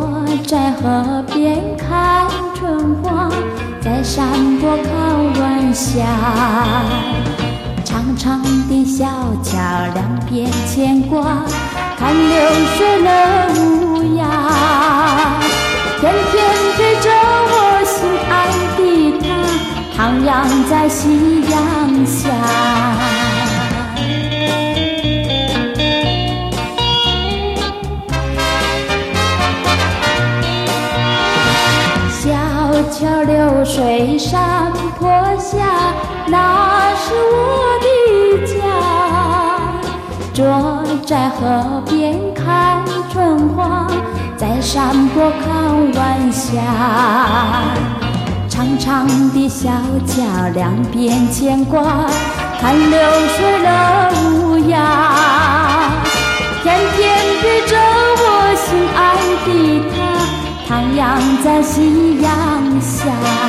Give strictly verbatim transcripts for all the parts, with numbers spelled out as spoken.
坐在河边看春花，在山坡靠晚霞。长长的小桥两边牵挂，看流水了无涯。天天陪着我心爱的他，徜徉在夕阳下。小桥流水山坡下，那是我的家。坐在河边看春花，在山坡看晚霞。长长的小桥两边牵挂，看流水了无涯。天天陪着我心爱的他，徜徉在夕阳下。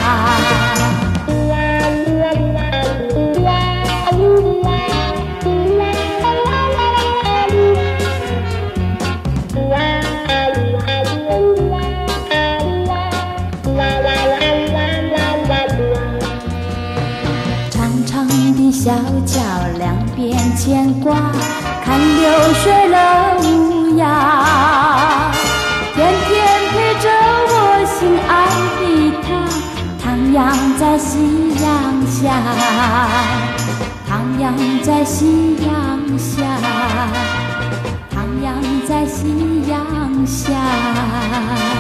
长长的小桥两边牵挂，看流水了无涯。天天陪着我心爱的他，徜徉在夕阳下，徜徉在夕阳下，徜徉在夕阳下。